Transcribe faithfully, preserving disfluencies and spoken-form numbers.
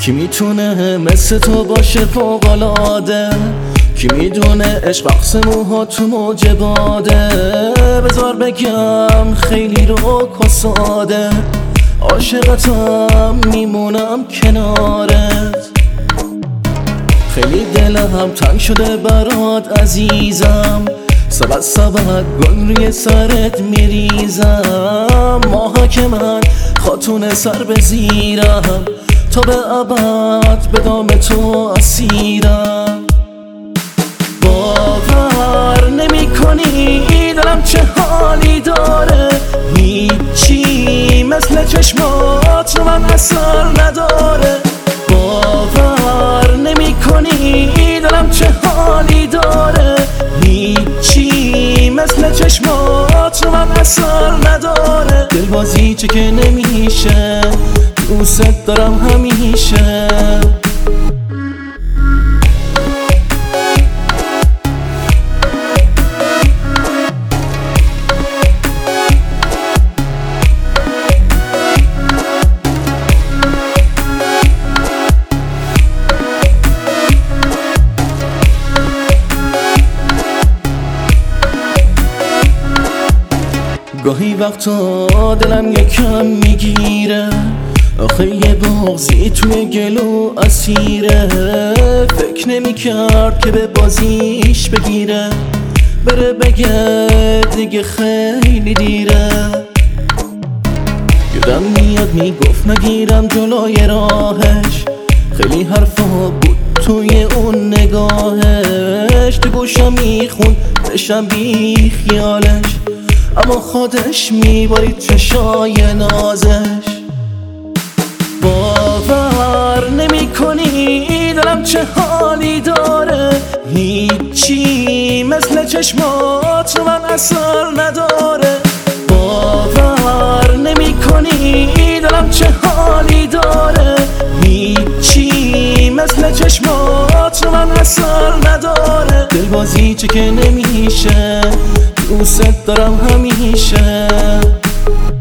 کی میتونه مثل تو باشه فوق‌العاده؟ کی میدونه عشق بخص موها تو موج باده؟ بذار بگم خیلی رو کساده، عاشقتم میمونم کنارت. خیلی دلم تنگ شده برات عزیزم، سبت سبت گل روی سرت میریزم. ماها که من خاتون سر بزیرم، تا به ابد به دام تو اسیرم. باور نمی کنی دلم چه حالی داره، هیچی مثل چشمات رو من اثر نداره. باور نمی کنی دلم چه حالی داره، هیچی مثل چشمات رو من اثر نداره. دلبازی چه که نمیشه، دوست دارم همیشه. گاهی وقتا دلم یکم میگیره، آخه یه بغضی توی گلو اسیره. فکر نمیکرد که به بازیش بگیره، بره بگه دیگه خیلی دیره. یادم میاد میگفت نگیرم جلوی راهش، خیلی حرفا بود توی اون نگاهش. تو گوشم میخون بشم بی خیالش، اما خودش میبارید چشای نازش. باور نمی کنی دلم چه حالی داره، هیچی مثل چشمات رو من اثر نداره. باور نمی کنی دلم چه حالی داره، هیچی مثل چشمات رو من اثر نداره. دلبازی چه که نمیشه، دوست دارم همیشه.